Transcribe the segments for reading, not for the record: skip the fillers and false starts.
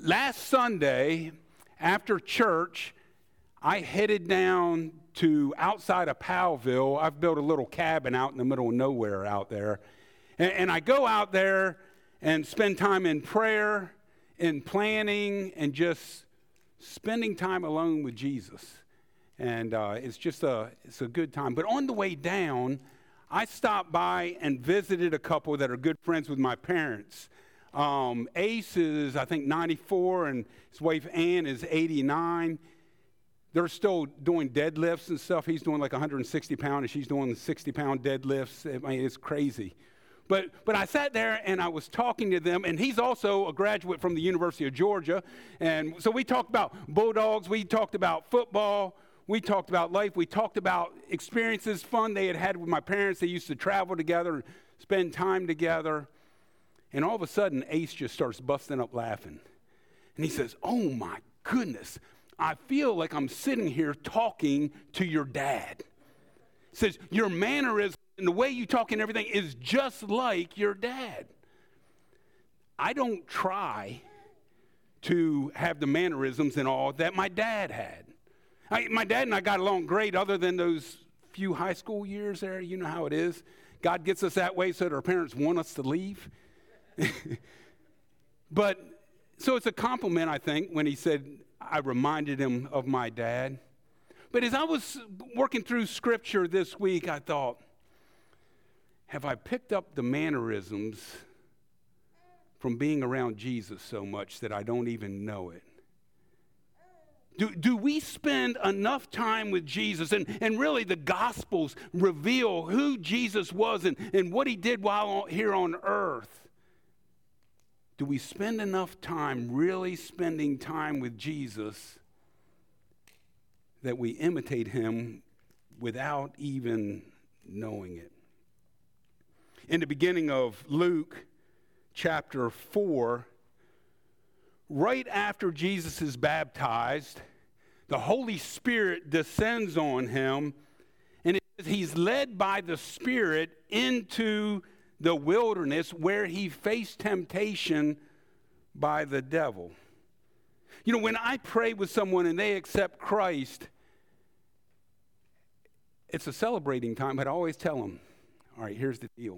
last Sunday after church, I headed down to outside of Powellville. I've built a little cabin out in the middle of nowhere out there. And I go out there and spend time in prayer, in planning, and just spending time alone with Jesus. And it's a good time. But on the way down, I stopped by and visited a couple that are good friends with my parents. Ace is, I think, 94, and his wife Ann is 89. They're still doing deadlifts and stuff. He's doing like 160 pound, and she's doing 60-pound deadlifts. I mean, it's crazy. But I sat there and I was talking to them, and he's also a graduate from the University of Georgia. And so we talked about Bulldogs, we talked about football, we talked about life, we talked about experiences, fun they had with my parents. They used to travel together and spend time together. And all of a sudden, Ace just starts busting up laughing. And he says, "Oh my goodness, I feel like I'm sitting here talking to your dad." He says, "Your mannerisms and the way you talk and everything is just like your dad." I don't try to have the mannerisms and all that my dad had. My dad and I got along great other than those few high school years there. You know how it is. God gets us that way so that our parents want us to leave. But so it's a compliment, I think, when he said I reminded him of my dad. But as I was working through Scripture this week, I thought, have I picked up the mannerisms from being around Jesus so much that I don't even know it? Do we spend enough time with Jesus? And really the Gospels reveal who Jesus was and what he did while here on earth. Do we spend enough time really spending time with Jesus that we imitate him without even knowing it? In the beginning of Luke chapter 4, right after Jesus is baptized, the Holy Spirit descends on him, and it says he's led by the Spirit into the wilderness where he faced temptation by the devil. You know, when I pray with someone and they accept Christ, it's a celebrating time, but I always tell them, all right, here's the deal.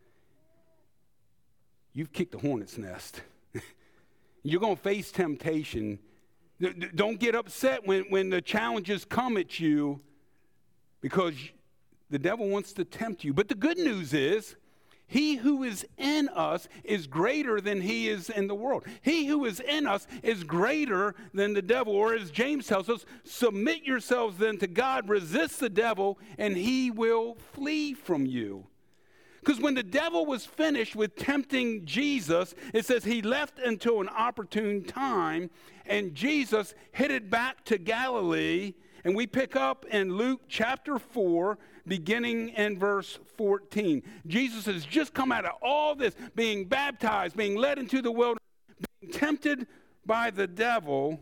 You've kicked the hornet's nest. You're going to face temptation. Don't get upset when the challenges come at you, because the devil wants to tempt you. But the good news is, he who is in us is greater than he is in the world. He who is in us is greater than the devil. Or as James tells us, submit yourselves then to God, resist the devil, and he will flee from you. Because when the devil was finished with tempting Jesus, it says he left until an opportune time, and Jesus headed back to Galilee. And we pick up in Luke chapter 4, beginning in verse 14. Jesus has just come out of all this, being baptized, being led into the wilderness, being tempted by the devil.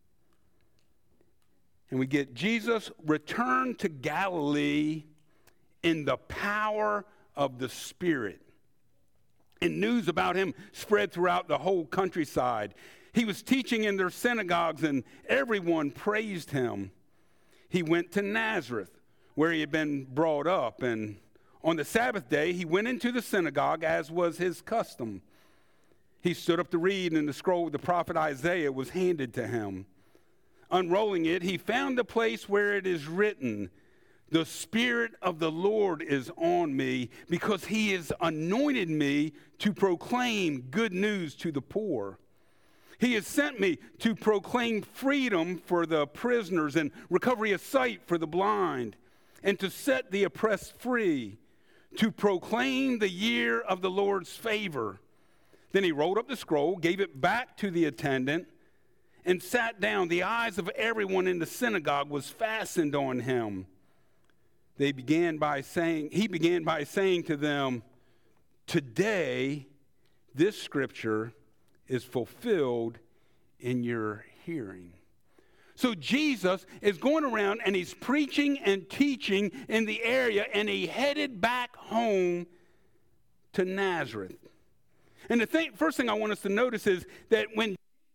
And we get Jesus returned to Galilee in the power of the Spirit. And news about him spread throughout the whole countryside. He was teaching in their synagogues, and everyone praised him. He went to Nazareth, where he had been brought up, and on the Sabbath day, he went into the synagogue, as was his custom. He stood up to read, and the scroll of the prophet Isaiah was handed to him. Unrolling it, he found the place where it is written, "The Spirit of the Lord is on me, because he has anointed me to proclaim good news to the poor. He has sent me to proclaim freedom for the prisoners and recovery of sight for the blind, and to set the oppressed free, to proclaim the year of the Lord's favor." Then he rolled up the scroll, gave it back to the attendant, and sat down. The eyes of everyone in the synagogue was fastened on him. He began by saying to them, "Today, this scripture is fulfilled in your hearing." So Jesus is going around and he's preaching and teaching in the area, and he headed back home to Nazareth. And the first thing I want us to notice is that when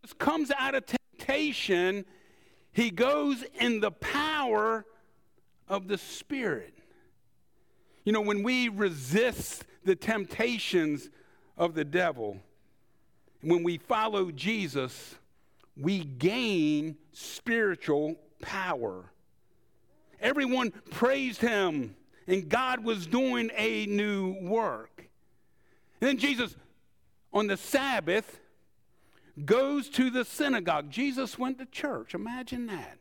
comes out of temptation, he goes in the power of the Spirit. You know, when we resist the temptations of the devil, when we follow Jesus, we gain spiritual power. Everyone praised him, and God was doing a new work. And then Jesus, on the Sabbath, goes to the synagogue. Jesus went to church. Imagine that.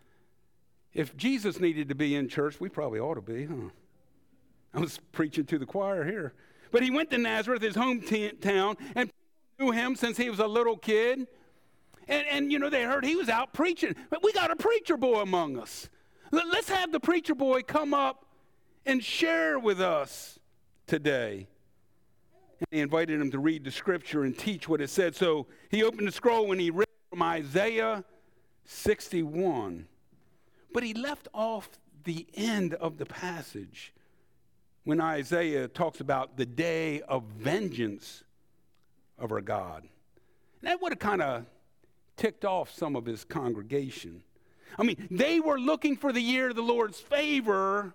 If Jesus needed to be in church, we probably ought to be, huh? I was preaching to the choir here. But he went to Nazareth, his hometown, and people knew him since he was a little kid. And you know, they heard he was out preaching. But we got a preacher boy among us. Let's have the preacher boy come up and share with us today. And they invited him to read the scripture and teach what it said. So he opened the scroll and he read from Isaiah 61. But he left off the end of the passage when Isaiah talks about the day of vengeance of our God. And that would have kind of ticked off some of his congregation. I mean, they were looking for the year of the Lord's favor,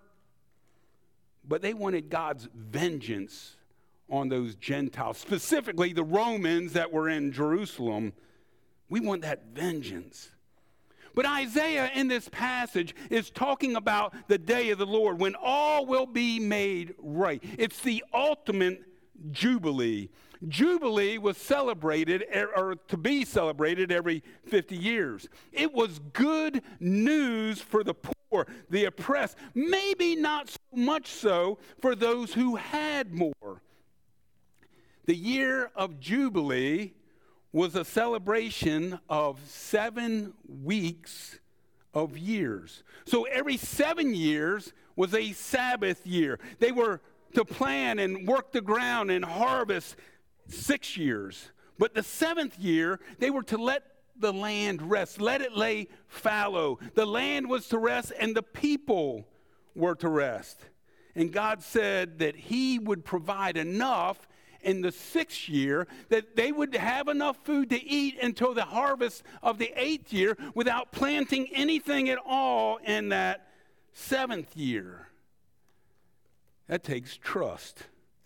but they wanted God's vengeance on those Gentiles, specifically the Romans that were in Jerusalem. We want that vengeance. But Isaiah in this passage is talking about the day of the Lord when all will be made right. It's the ultimate Jubilee. Jubilee was celebrated, or to be celebrated, every 50 years. It was good news for the poor, the oppressed, maybe not so much so for those who had more. The year of Jubilee was a celebration of 7 weeks of years. So every 7 years was a Sabbath year. They were to plan and work the ground and harvest 6 years. But the 7th year, they were to let the land rest, let it lay fallow. The land was to rest and the people were to rest. And God said that he would provide enough in the 6th year that they would have enough food to eat until the harvest of the 8th year without planting anything at all in that 7th year. That takes trust.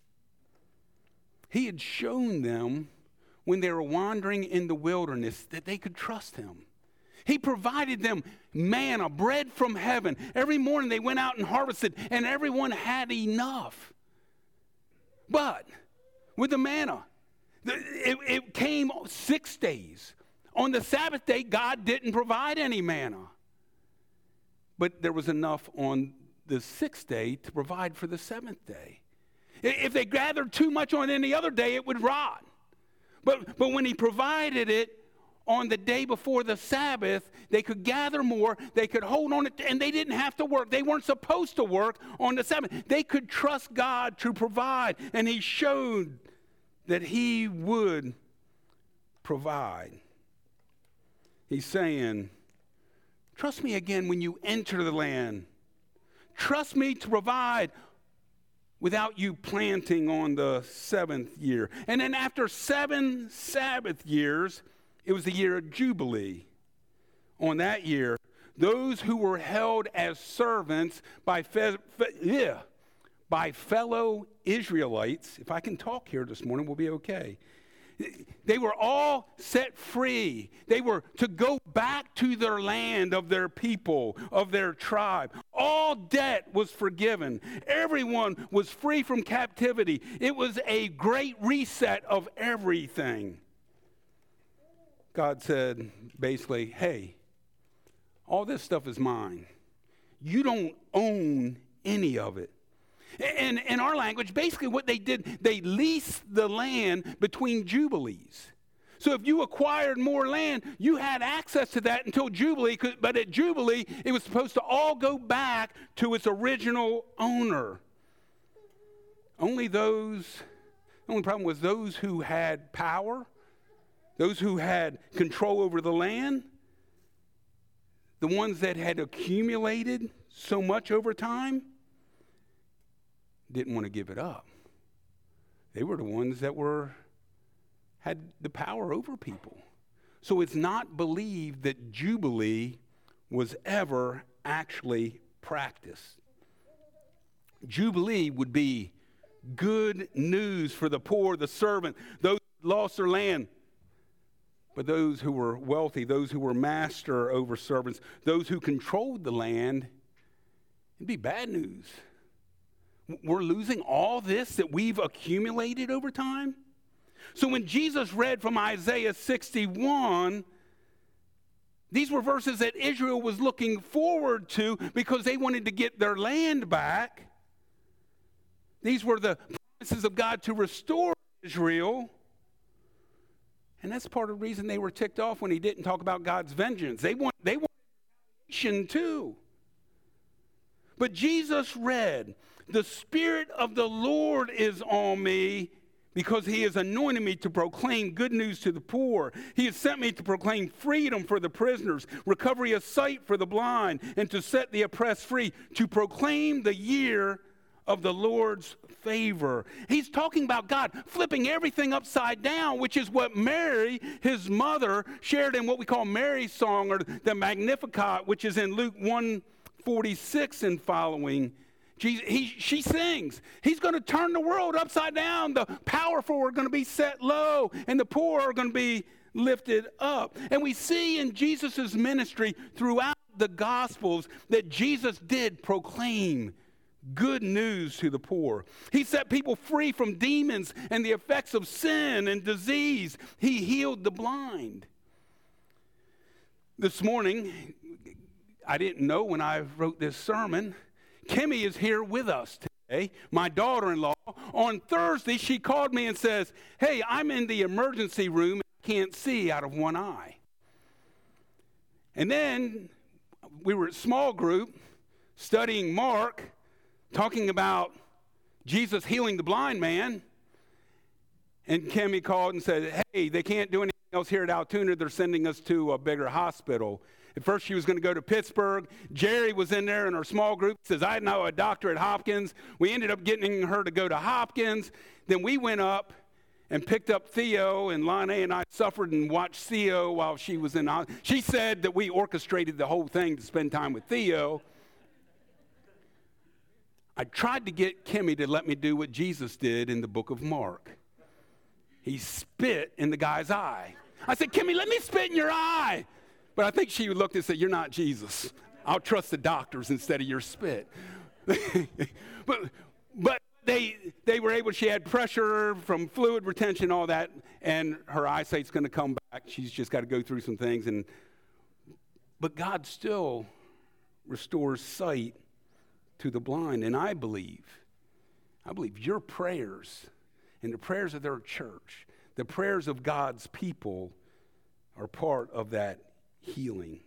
He had shown them when they were wandering in the wilderness that they could trust him. He provided them manna, bread from heaven. Every morning they went out and harvested, and everyone had enough. But with the manna, it came 6 days. On the Sabbath day, God didn't provide any manna. But there was enough on the 6th day to provide for the 7th day. If they gathered too much on any other day, it would rot. But when he provided it on the day before the Sabbath, they could gather more, they could hold on it, and they didn't have to work. They weren't supposed to work on the Sabbath. They could trust God to provide, and he showed that he would provide. He's saying, trust me again when you enter the land. Trust me to provide without you planting on the 7th year. And then after 7 Sabbath years, it was the year of Jubilee. On that year, those who were held as servants by fellow Israelites, if I can talk here this morning, we'll be okay. They were all set free. They were to go back to their land of their people, of their tribe. All debt was forgiven. Everyone was free from captivity. It was a great reset of everything. God said basically, hey, all this stuff is mine. You don't own any of it. And in our language, basically what they did, they leased the land between jubilees. So if you acquired more land, you had access to that until Jubilee, but at Jubilee, it was supposed to all go back to its original owner. The only problem was those who had power, those who had control over the land, the ones that had accumulated so much over time, didn't want to give it up. They were the ones that had the power over people. So it's not believed that Jubilee was ever actually practiced. Jubilee would be good news for the poor, the servant, those who lost their land. But those who were wealthy, those who were master over servants, those who controlled the land, it'd be bad news. We're losing all this that we've accumulated over time. So when Jesus read from Isaiah 61, these were verses that Israel was looking forward to because they wanted to get their land back. These were the promises of God to restore Israel. And that's part of the reason they were ticked off when he didn't talk about God's vengeance. They want salvation too. But Jesus read, "The Spirit of the Lord is on me because he has anointed me to proclaim good news to the poor. He has sent me to proclaim freedom for the prisoners, recovery of sight for the blind, and to set the oppressed free, to proclaim the year of the Lord's favor." He's talking about God flipping everything upside down, which is what Mary, his mother, shared in what we call Mary's song, or the Magnificat, which is in Luke 1:46 and following. She sings, he's going to turn the world upside down. The powerful are going to be set low, and the poor are going to be lifted up. And we see in Jesus' ministry throughout the Gospels that Jesus did proclaim good news to the poor. He set people free from demons and the effects of sin and disease. He healed the blind. This morning, I didn't know when I wrote this sermon, Kimmy is here with us today, my daughter-in-law. On Thursday, she called me and says, "Hey, I'm in the emergency room. I can't see out of one eye." And then we were at small group studying Mark, talking about Jesus healing the blind man. And Kimmy called and said, "Hey, they can't do anything else here at Altoona. They're sending us to a bigger hospital." At first, she was going to go to Pittsburgh. Jerry was in there in our small group. Says, "I know a doctor at Hopkins." We ended up getting her to go to Hopkins. Then we went up and picked up Theo, and Lana and I suffered and watched Theo while she was in. She said that we orchestrated the whole thing to spend time with Theo. I tried to get Kimmy to let me do what Jesus did in the book of Mark. He spit in the guy's eye. I said, "Kimmy, let me spit in your eye." But I think she looked and said, "You're not Jesus. I'll trust the doctors instead of your spit." but they were able, she had pressure from fluid retention, all that, and her eyesight's going to come back. She's just got to go through some things. But God still restores sight to the blind. And I believe your prayers and the prayers of their church, the prayers of God's people, are part of that healing.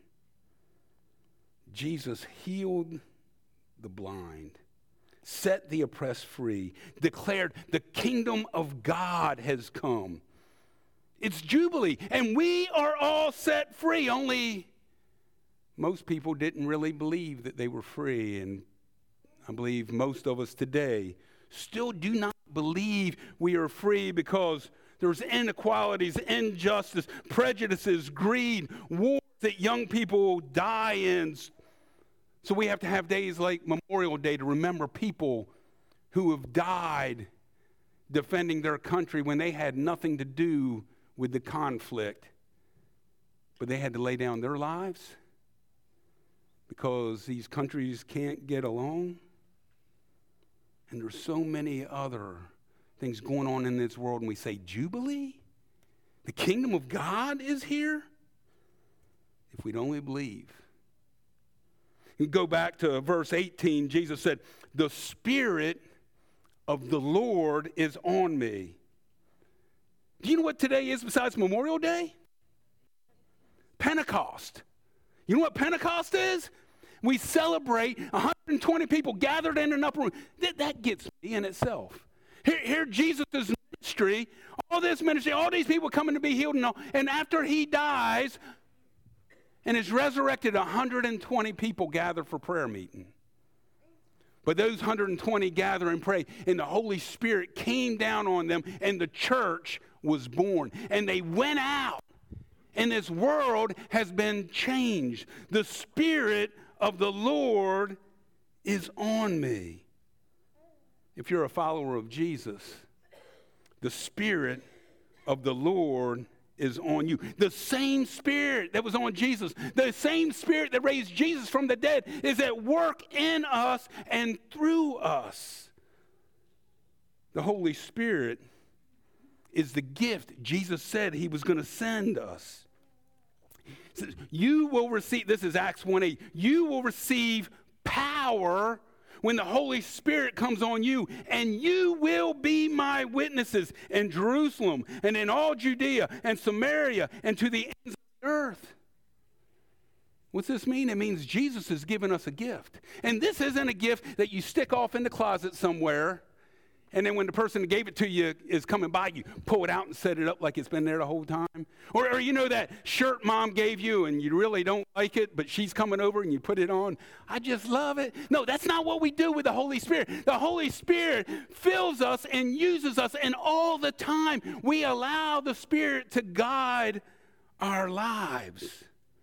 Jesus healed the blind, set the oppressed free, declared the kingdom of God has come. It's Jubilee, and we are all set free. Only most people didn't really believe that they were free, and I believe most of us today still do not believe we are free because there's inequalities, injustice, prejudices, greed, war that young people die in. So we have to have days like Memorial Day to remember people who have died defending their country when they had nothing to do with the conflict, but they had to lay down their lives because these countries can't get along. And there's so many other things going on in this world, and we say, Jubilee? The kingdom of God is here? If we'd only believe. You go back to verse 18, Jesus said, "The Spirit of the Lord is on me." Do you know what today is besides Memorial Day? Pentecost. You know what Pentecost is? We celebrate 120 people gathered in an upper room. That gets me in itself. Here Jesus' ministry, all this ministry, all these people coming to be healed, and after he dies and is resurrected, 120 people gather for prayer meeting. But those 120 gather and pray, and the Holy Spirit came down on them, and the church was born. And they went out and this world has been changed. The Spirit of the Lord is on me. If you're a follower of Jesus, the Spirit of the Lord is on you. The same Spirit that was on Jesus, the same Spirit that raised Jesus from the dead is at work in us and through us. The Holy Spirit is the gift Jesus said he was going to send us. You will receive, this is Acts 1:8, you will receive power when the Holy Spirit comes on you, and you will be my witnesses in Jerusalem and in all Judea and Samaria and to the ends of the earth. What's this mean? It means Jesus has given us a gift. And this isn't a gift that you stick off in the closet somewhere, and then when the person that gave it to you is coming by, you pull it out and set it up like it's been there the whole time. Or you know that shirt mom gave you and you really don't like it, but she's coming over and you put it on. I just love it. No, that's not what we do with the Holy Spirit. The Holy Spirit fills us and uses us, and all the time we allow the Spirit to guide our lives.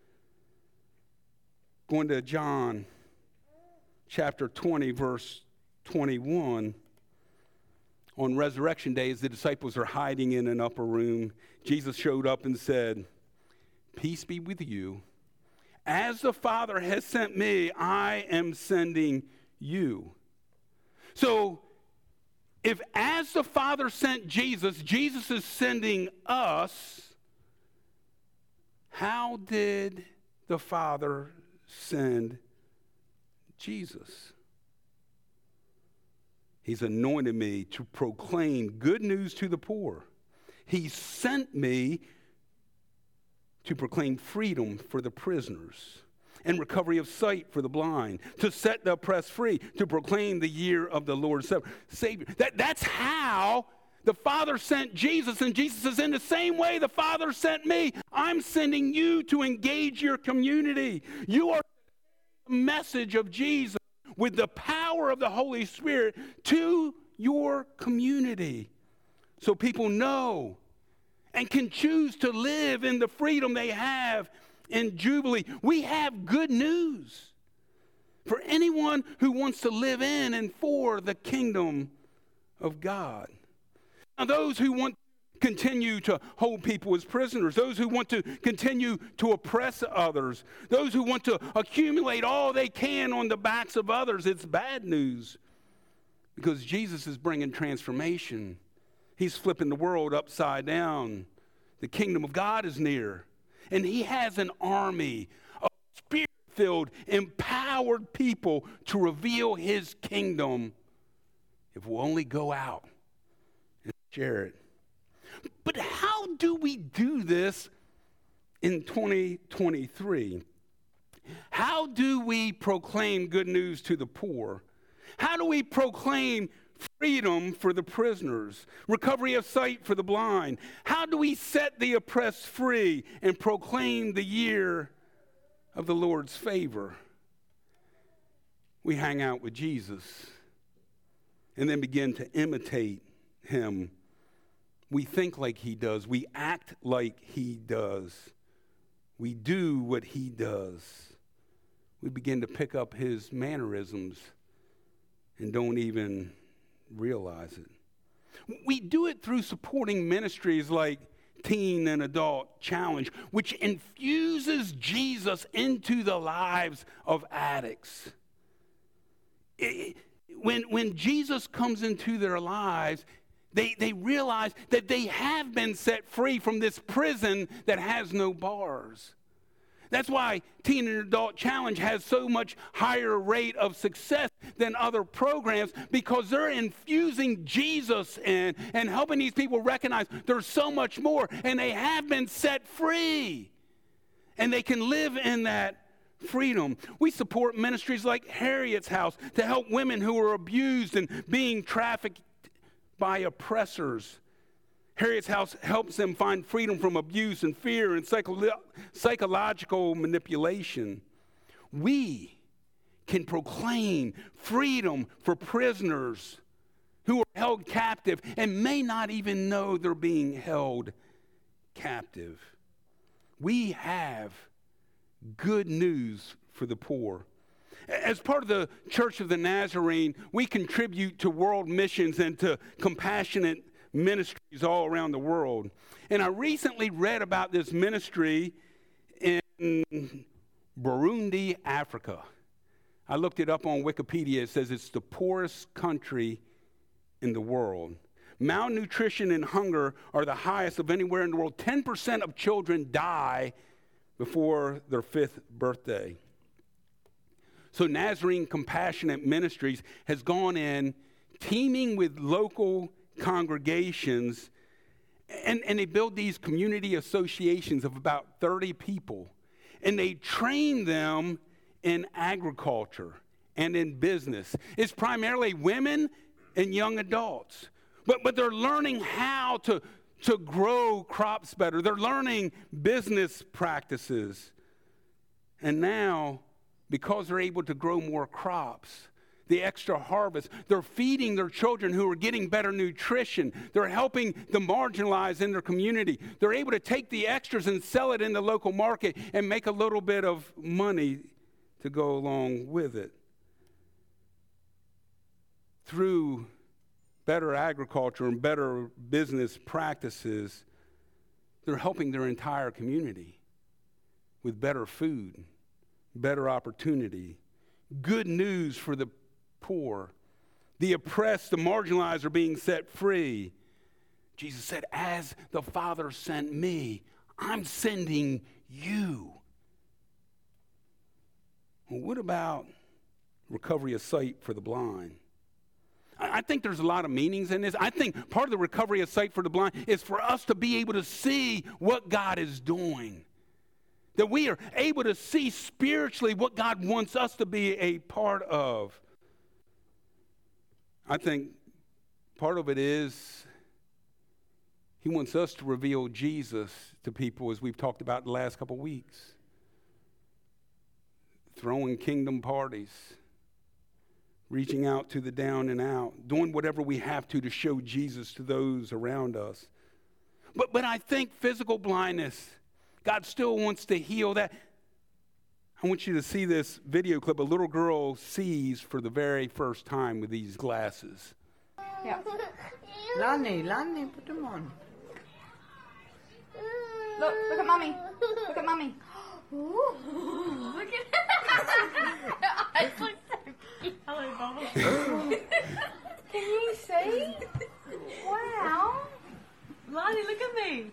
Going to John chapter 20, verse 21. On Resurrection Day, as the disciples are hiding in an upper room, Jesus showed up and said, "Peace be with you. As the Father has sent me, I am sending you." So, if as the Father sent Jesus, Jesus is sending us, how did the Father send Jesus? He's anointed me to proclaim good news to the poor. He sent me to proclaim freedom for the prisoners and recovery of sight for the blind, to set the oppressed free, to proclaim the year of the Lord's Savior. That's how the Father sent Jesus, and Jesus says, in the same way the Father sent me, I'm sending you to engage your community. You are the message of Jesus with the power of the Holy Spirit to your community, so people know and can choose to live in the freedom they have in Jubilee. We have good news for anyone who wants to live in and for the kingdom of God. Now, those who want continue to hold people as prisoners, those who want to continue to oppress others, those who want to accumulate all they can on the backs of others, it's bad news, because Jesus is bringing transformation. He's flipping the world upside down. The kingdom of God is near, and he has an army of spirit-filled, empowered people to reveal his kingdom if we'll only go out and share it. But how do we do this in 2023? How do we proclaim good news to the poor? How do we proclaim freedom for the prisoners, recovery of sight for the blind? How do we set the oppressed free and proclaim the year of the Lord's favor? We hang out with Jesus and then begin to imitate him. We think like he does. We act like he does. We do what he does. We begin to pick up his mannerisms and don't even realize it. We do it through supporting ministries like Teen and Adult Challenge, which infuses Jesus into the lives of addicts. When Jesus comes into their lives, they realize that they have been set free from this prison that has no bars. That's why Teen and Adult Challenge has so much higher rate of success than other programs, because they're infusing Jesus in and helping these people recognize there's so much more, and they have been set free, and they can live in that freedom. We support ministries like Harriet's House to help women who are abused and being trafficked by oppressors. Harriet's House helps them find freedom from abuse and fear and psychological manipulation. We can proclaim freedom for prisoners who are held captive and may not even know they're being held captive. We have good news for the poor. As part of the Church of the Nazarene, we contribute to world missions and to compassionate ministries all around the world. And I recently read about this ministry in Burundi, Africa. I looked it up on Wikipedia. It says it's the poorest country in the world. Malnutrition and hunger are the highest of anywhere in the world. 10% of children die before their 5th birthday. So Nazarene Compassionate Ministries has gone in, teaming with local congregations, and they build these community associations of about 30 people. And they train them in agriculture and in business. It's primarily women and young adults. But they're learning how to grow crops better. They're learning business practices. And now, because they're able to grow more crops, the extra harvest, they're feeding their children who are getting better nutrition. They're helping the marginalized in their community. They're able to take the extras and sell it in the local market and make a little bit of money to go along with it. Through better agriculture and better business practices, they're helping their entire community with better food, better opportunity, good news for the poor. The oppressed, the marginalized are being set free. Jesus said, as the Father sent me, I'm sending you. Well, what about recovery of sight for the blind? I think there's a lot of meanings in this. I think part of the recovery of sight for the blind is for us to be able to see what God is doing. That we are able to see spiritually what God wants us to be a part of. I think part of it is He wants us to reveal Jesus to people, as we've talked about the last couple of weeks. Throwing kingdom parties, reaching out to the down and out, doing whatever we have to show Jesus to those around us. But I think physical blindness, God still wants to heal that. I want you to see this video clip. A little girl sees for the very first time with these glasses. Yeah. Lani, put them on. Look at mommy. Look at mommy. Ooh, look at that. Eyes look so cute. Hello, Bubbles. Can you see? Wow. Lani, look at me.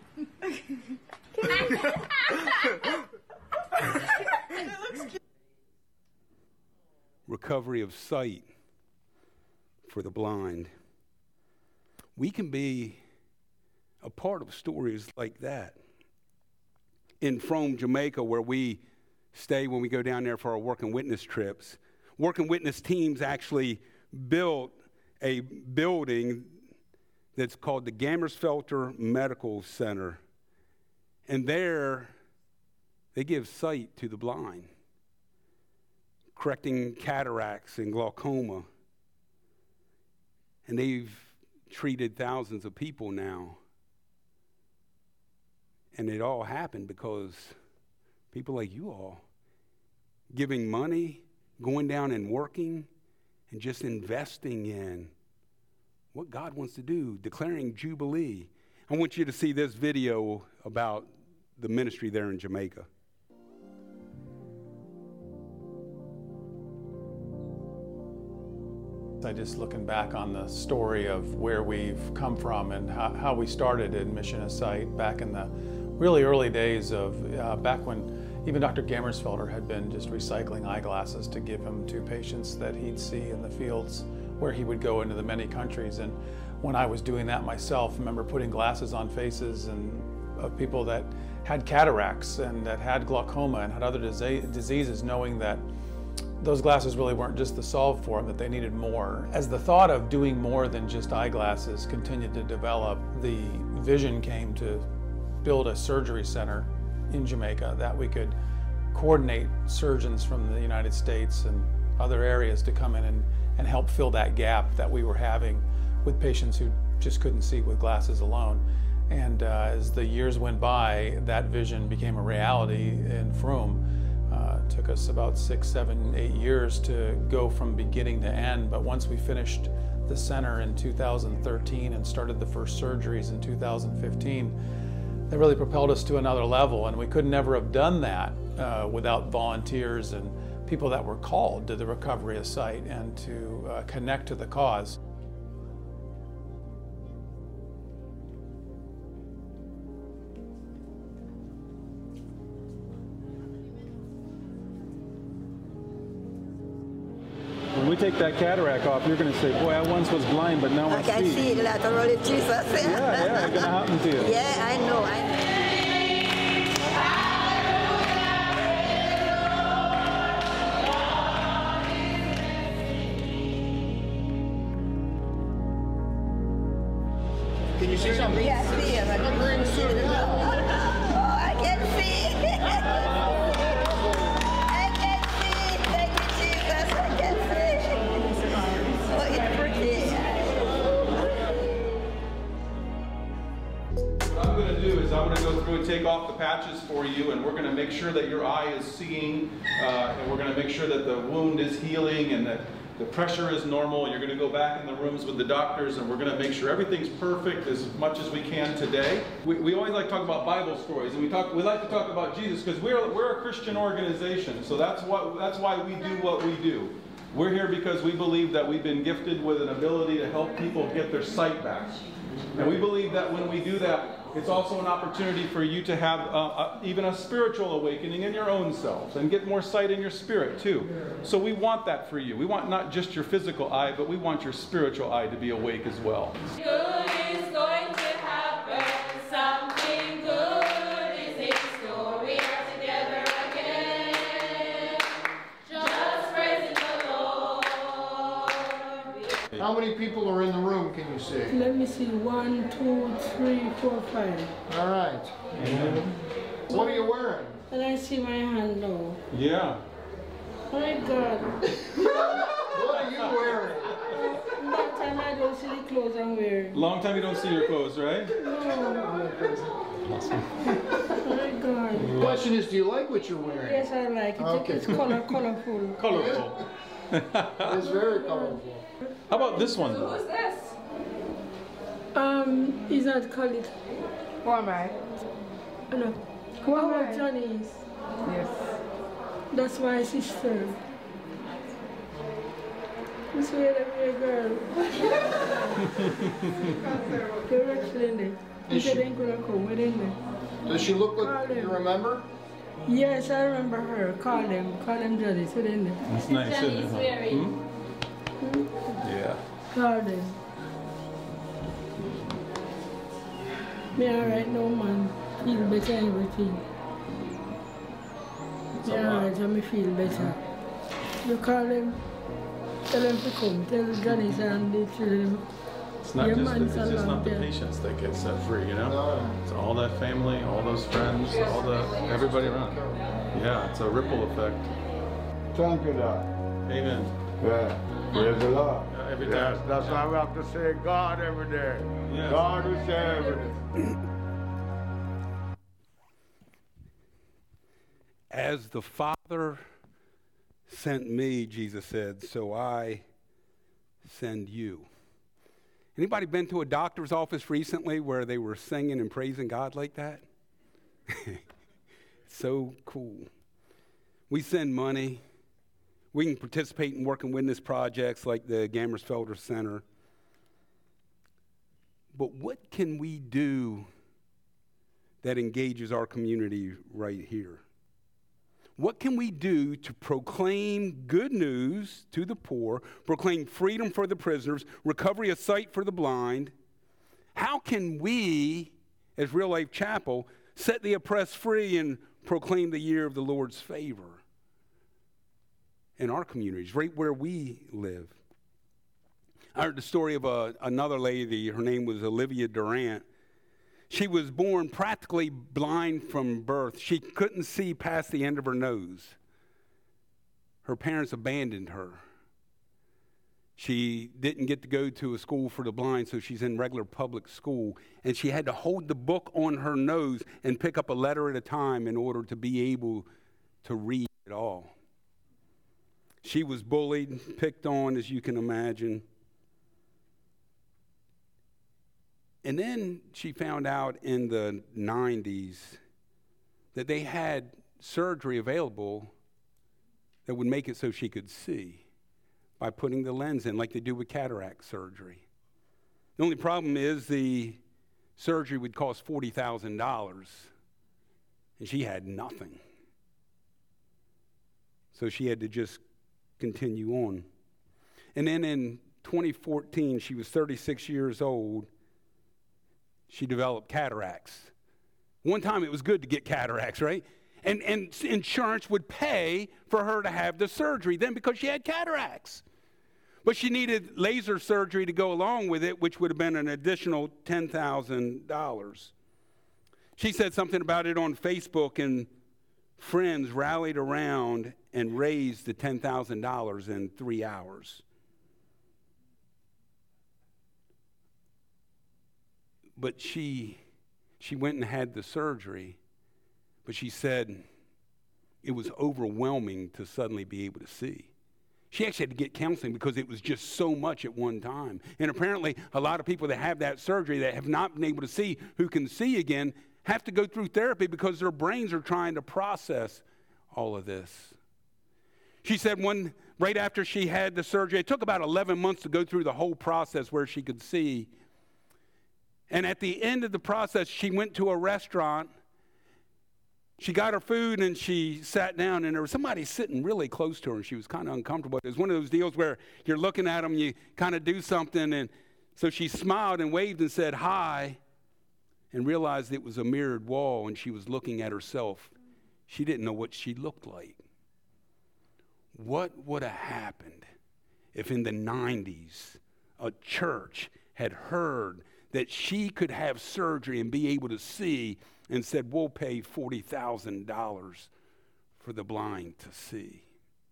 Recovery of sight for the blind. We can be a part of stories like that. In Frome, Jamaica, where we stay when we go down there for our work and witness trips, work and witness teams actually built a building that's called the Gammersfelter Medical Center. And there, they give sight to the blind, correcting cataracts and glaucoma. And they've treated thousands of people now. And it all happened because people like you all giving money, going down and working, and just investing in what God wants to do, declaring Jubilee. I want you to see this video about the ministry there in Jamaica. I just looking back on the story of where we've come from and how we started in Mission of Sight back in the really early days of back when even Dr. Gammersfelder had been just recycling eyeglasses to give them to patients that he'd see in the fields where he would go into the many countries. And when I was doing that myself, I remember putting glasses on faces of people that had cataracts and that had glaucoma and had other diseases, knowing that those glasses really weren't just the solve for them, that they needed more. As the thought of doing more than just eyeglasses continued to develop, the vision came to build a surgery center in Jamaica that we could coordinate surgeons from the United States and other areas to come in and help fill that gap that we were having with patients who just couldn't see with glasses alone. And as the years went by, that vision became a reality in Frome. It took us about 6, 7, 8 years to go from beginning to end, but once we finished the center in 2013 and started the first surgeries in 2015, that really propelled us to another level, and we could never have done that without volunteers and people that were called to the recovery of sight and to connect to the cause. When we take that cataract off, you're going to say, boy, I once was blind, but now I see. I can see laterally, Jesus. Yeah, it's going to happen to you. Yeah, I know. Can you see something? Yeah, I see it. Oh, I can see. I can see. Thank you, Jesus. I can see. Oh, it's pretty. What I'm going to do is I'm going to go through and take off the patches for you, and we're going to make sure that your eye is seeing, and we're going to make sure that the wound is healing and that the pressure is normal. You're going to go back in the rooms with the doctors, and we're going to make sure everything's perfect as much as we can today. We always like to talk about Bible stories, and we like to talk about Jesus because we're a Christian organization. So that's why we do what we do. We're here because we believe that we've been gifted with an ability to help people get their sight back. And we believe that when we do that, it's also an opportunity for you to have even a spiritual awakening in your own selves and get more sight in your spirit too. So we want that for you. We want not just your physical eye, but we want your spiritual eye to be awake as well. Good is going to happen. Something good is in store. We are together again. Just praising the Lord. How many people are in the room, can you see? Let me see. 1, 2, 3, 4, 5. All right. What are you wearing? And I see my hand now. Yeah. My God. What are you wearing? That time I don't see the clothes I'm wearing. Long time you don't see your clothes, right? No. My God. The question is, do you like what you're wearing? Yes, I like it. Okay. It's colorful. Colorful. It's very colorful. How about this one? Who's this? Is that Khalid? Who am I? No. Who about Johnny's? Yes. That's my sister. This way that be a girl. They're actually in there. He said they ain't gonna come, but in there. Does she look like you remember? Yes, I remember her. Call them Johnny. Sit in there. That's nice, isn't Johnny's it? very. Yeah. Call them. Me alright now, man. Feel better everything. Me alright, and me feel better. You call them, tell them to come. Tell Johnny and the children. It's not Your just man's it's just along not the there. patients that get set free, you know? No. It's all that family, all those friends, everybody around. Yeah, it's a ripple effect. Thank you, Lord. Amen. Yeah. Praise the Lord. Every Yes, time. that's why we have to say God every day. Yes. God will say every day. As the Father sent me, Jesus said, so I send you. Anybody been to a doctor's office recently where they were singing and praising God like that? So cool. We send money. We can participate in working witness projects like the Gammersfelder Center. But what can we do that engages our community right here? What can we do to proclaim good news to the poor, proclaim freedom for the prisoners, recovery of sight for the blind? How can we, as Real Life Chapel, set the oppressed free and proclaim the year of the Lord's favor in our communities, right where we live? I heard the story of another lady. Her name was Olivia Durant. She was born practically blind from birth. She couldn't see past the end of her nose. Her parents abandoned her. She didn't get to go to a school for the blind, so she's in regular public school. And she had to hold the book on her nose and pick up a letter at a time in order to be able to read it all. She was bullied, picked on, as you can imagine. And then she found out in the 90s that they had surgery available that would make it so she could see by putting the lens in like they do with cataract surgery. The only problem is the surgery would cost $40,000, and she had nothing. So she had to just continue on. And then in 2014, she was 36 years old. She developed cataracts. One time it was good to get cataracts, right? And insurance would pay for her to have the surgery then because she had cataracts. But she needed laser surgery to go along with it, which would have been an additional $10,000. She said something about it on Facebook, and friends rallied around and raised the $10,000 in 3 hours. But she went and had the surgery, but she said it was overwhelming to suddenly be able to see. She actually had to get counseling because it was just so much at one time. And apparently a lot of people that have that surgery that have not been able to see, who can see again, have to go through therapy because their brains are trying to process all of this. She said right after she had the surgery, it took about 11 months to go through the whole process where she could see. And at the end of the process, she went to a restaurant. She got her food and she sat down, and there was somebody sitting really close to her, and she was kind of uncomfortable. It was one of those deals where you're looking at them, you kind of do something, and so she smiled and waved and said hi, and realized it was a mirrored wall, and she was looking at herself. She didn't know what she looked like. What would have happened if in the 90s a church had heard that she could have surgery and be able to see and said, we'll pay $40,000 for the blind to see?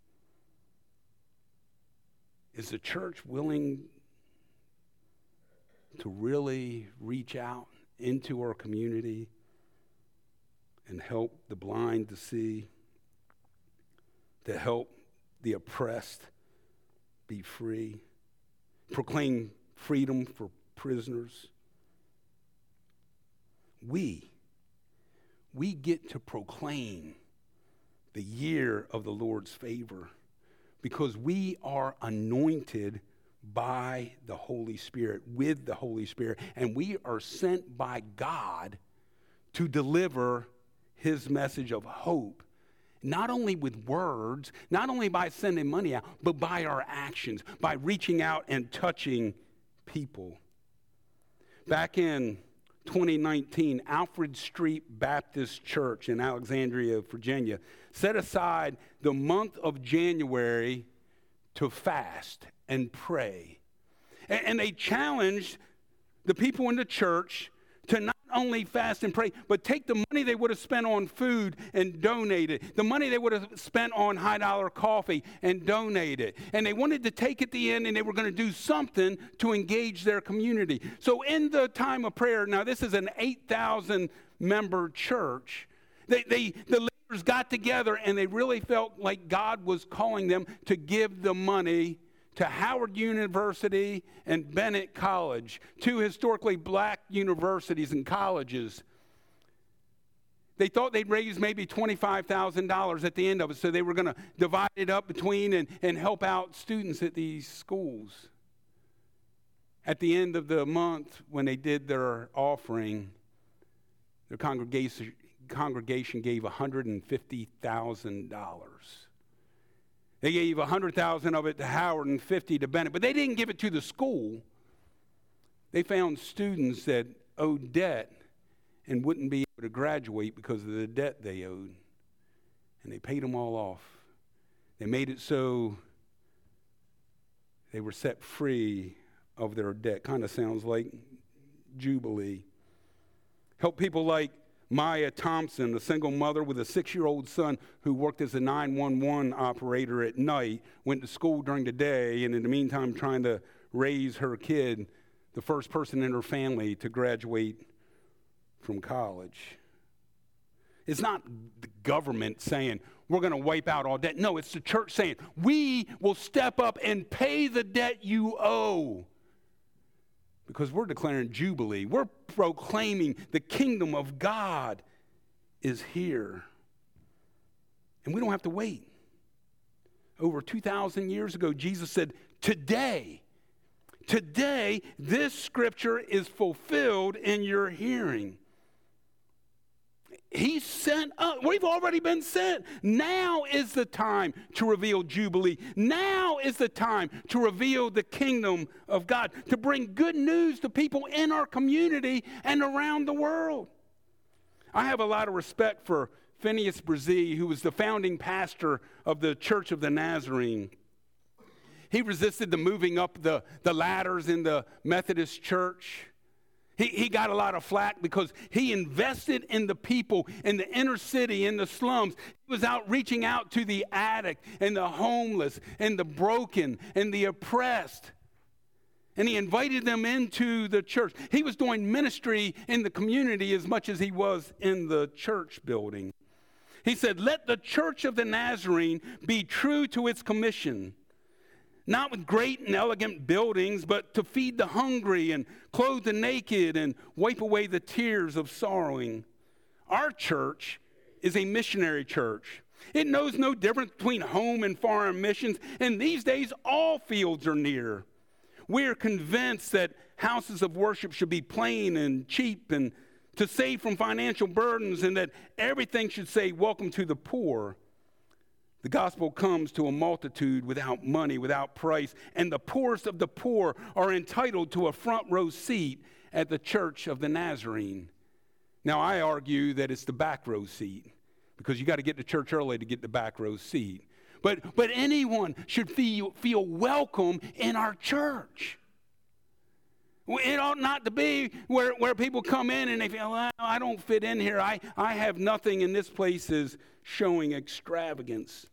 Is the church willing to really reach out into our community and help the blind to see, to help the oppressed be free, proclaim freedom for prisoners? We get to proclaim the year of the Lord's favor because we are anointed by the Holy Spirit, with the Holy Spirit, and we are sent by God to deliver his message of hope, not only with words, not only by sending money out, but by our actions, by reaching out and touching people. Back in 2019, Alfred Street Baptist Church in Alexandria, Virginia, set aside the month of January to fast and pray. And they challenged the people in the church to not only fast and pray, but take the money they would have spent on food and donate it. The money they would have spent on high-dollar coffee and donate it. And they wanted to take at the end, and they were going to do something to engage their community. So in the time of prayer, now this is an 8,000-member church, the leaders got together, and they really felt like God was calling them to give the money to Howard University and Bennett College, two historically black universities and colleges. They thought they'd raise maybe $25,000 at the end of it, so they were going to divide it up between and help out students at these schools. At the end of the month, when they did their offering, their congregation gave $150,000. They gave $100,000 of it to Howard and $50,000 to Bennett, but they didn't give it to the school. They found students that owed debt and wouldn't be able to graduate because of the debt they owed, and they paid them all off. They made it so they were set free of their debt. Kind of sounds like Jubilee. Help people like Maya Thompson, a single mother with a 6-year-old son who worked as a 911 operator at night, went to school during the day, and in the meantime trying to raise her kid, the first person in her family to graduate from college. It's not the government saying, we're going to wipe out all debt. No, it's the church saying, we will step up and pay the debt you owe. Because we're declaring Jubilee. We're proclaiming the kingdom of God is here. And we don't have to wait. Over 2,000 years ago, Jesus said, today, this scripture is fulfilled in your hearing. He sent us. We've already been sent. Now is the time to reveal Jubilee. Now is the time to reveal the kingdom of God, to bring good news to people in our community and around the world. I have a lot of respect for Phineas Bresee, who was the founding pastor of the Church of the Nazarene. He resisted the moving up the ladders in the Methodist Church. He got a lot of flack because he invested in the people in the inner city, in the slums. He was out reaching out to the addict and the homeless and the broken and the oppressed. And he invited them into the church. He was doing ministry in the community as much as he was in the church building. He said, let the Church of the Nazarene be true to its commission. Not with great and elegant buildings, but to feed the hungry and clothe the naked and wipe away the tears of sorrowing. Our church is a missionary church. It knows no difference between home and foreign missions, and these days all fields are near. We are convinced that houses of worship should be plain and cheap and to save from financial burdens, and that everything should say, welcome to the poor. The gospel comes to a multitude without money, without price, and the poorest of the poor are entitled to a front row seat at the Church of the Nazarene. Now, I argue that it's the back row seat, because you got to get to church early to get the back row seat. But anyone should feel welcome in our church. It ought not to be where people come in and they feel, well, I don't fit in here. I have nothing, and this place is showing extravagance.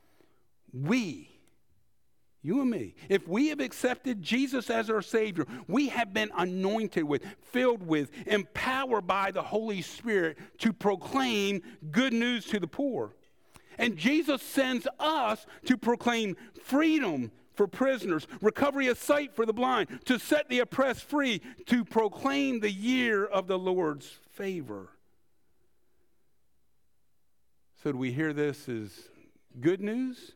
We, you and me, if we have accepted Jesus as our Savior, we have been anointed with, filled with, empowered by the Holy Spirit to proclaim good news to the poor. And Jesus sends us to proclaim freedom for prisoners, recovery of sight for the blind, to set the oppressed free, to proclaim the year of the Lord's favor. So do we hear this as good news?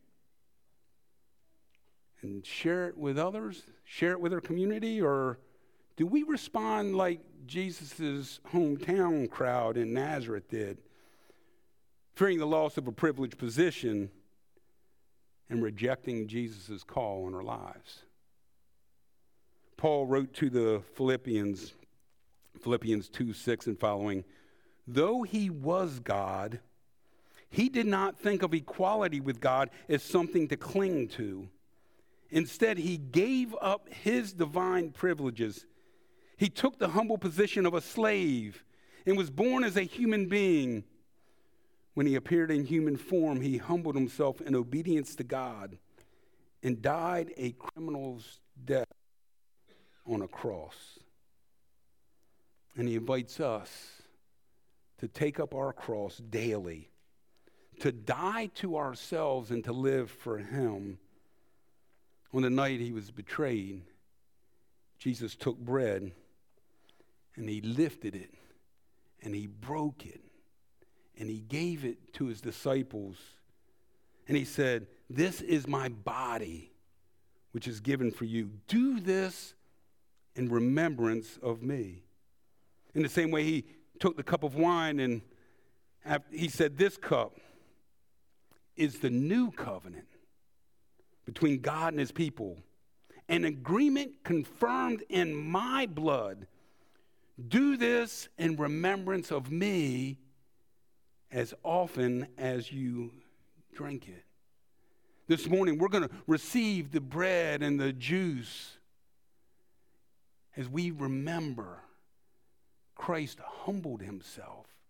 And share it with others? Share it with our community? Or do we respond like Jesus' hometown crowd in Nazareth did, fearing the loss of a privileged position and rejecting Jesus' call on our lives? Paul wrote to the Philippians 2:6 and following, though he was God, he did not think of equality with God as something to cling to. Instead, he gave up his divine privileges. He took the humble position of a slave and was born as a human being. When he appeared in human form, he humbled himself in obedience to God and died a criminal's death on a cross. And he invites us to take up our cross daily, to die to ourselves and to live for him. On the night he was betrayed, Jesus took bread and he lifted it and he broke it and he gave it to his disciples. And he said, this is my body, which is given for you. Do this in remembrance of me. In the same way, he took the cup of wine and he said, this cup is the new covenant between God and his people, an agreement confirmed in my blood. Do this in remembrance of me as often as you drink it. This morning, we're going to receive the bread and the juice as we remember Christ humbled himself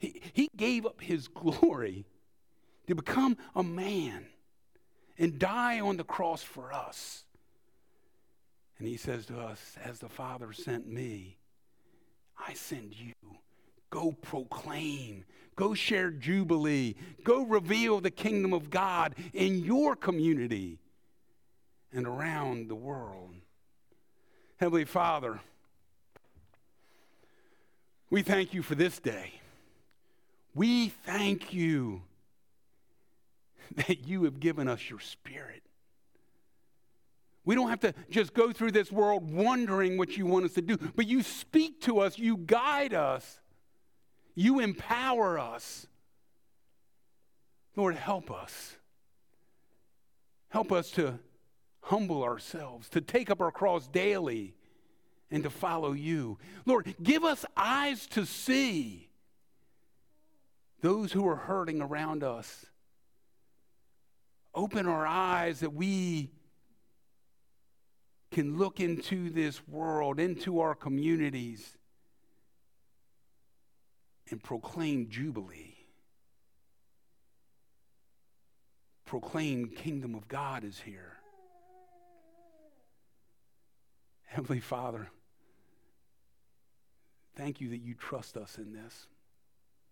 He gave up his glory to become a man and die on the cross for us. And he says to us, as the Father sent me, I send you. Go proclaim. Go share Jubilee. Go reveal the kingdom of God in your community and around the world. Heavenly Father, we thank you for this day. We thank you that you have given us your Spirit. We don't have to just go through this world wondering what you want us to do, but you speak to us, you guide us, you empower us. Lord, help us. Help us to humble ourselves, to take up our cross daily and to follow you. Lord, give us eyes to see those who are hurting around us. Open our eyes that we can look into this world, into our communities, and proclaim Jubilee. Proclaim kingdom of God is here. Heavenly Father, thank you that you trust us in this.